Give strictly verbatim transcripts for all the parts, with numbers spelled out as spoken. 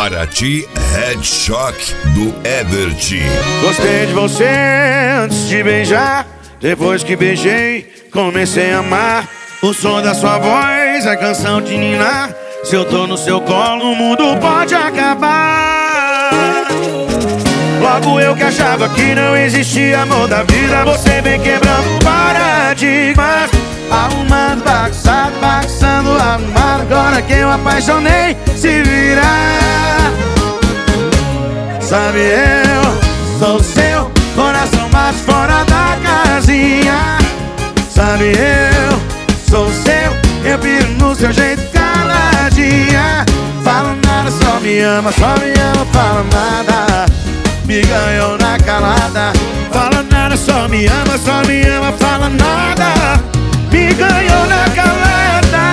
Paraty Red Shock do Ebert. Gostei de você antes de beijar. Depois que beijei, comecei a amar. O som da sua voz é canção de ninar. Se eu tô no seu colo, o mundo pode acabar. Logo eu que achava que não existia amor da vida, você vem quebrando paradigmas. Arrumando, bagunçado, bagunçando, arrumado. Agora que eu apaixonei, se virar. Sabe, eu sou seu, coração bate fora da casinha. Sabe, eu sou seu, eu piro no seu jeito caladinha. Fala nada, só me ama, só me ama, fala nada. Me ganhou na calada. Fala nada, só me ama, só me ama, fala nada. Me ganhou na calada.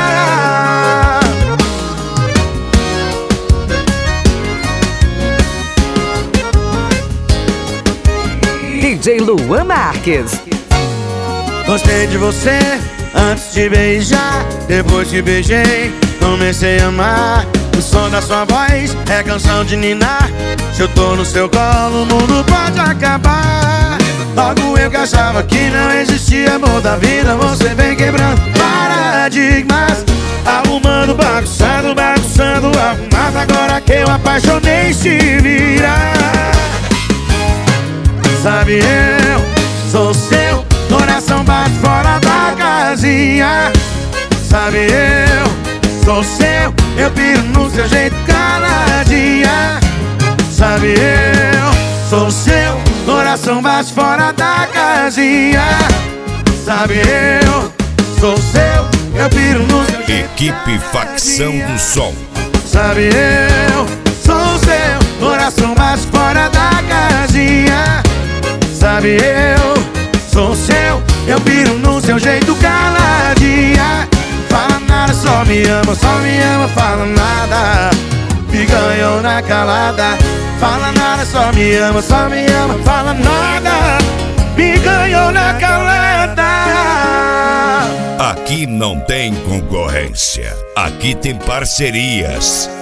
D J Luan Marques. Gostei de você antes de beijar. Depois que beijei, comecei a amar. O som da sua voz é canção de ninar. Se eu tô no seu colo, o mundo pode acabar. Logo eu que achava que não existia amor da vida, você vem quebrando paradigmas. Arrumando, bagunçando, bagunçando, arrumado. Agora que eu apaixonei, se virar. Sabe, eu sou seu, coração bate fora da casinha. Sabe, eu sou seu, eu piro no seu jeito caladinha. Sabe, eu sou seu, coração bate fora da casinha. Sabe, eu sou seu, eu piro no seu jeito. Equipe Facção do Som. Sabe, eu sou seu, coração bate fora da casinha. Sabe, eu sou seu, eu piro no seu jeito caladinha. Fala nada, só me ama, só me ama, fala nada. Me ganhou na calada. Fala nada, só me ama, só me ama, fala nada. Me ganhou na calada. Aqui não tem concorrência, aqui tem parcerias.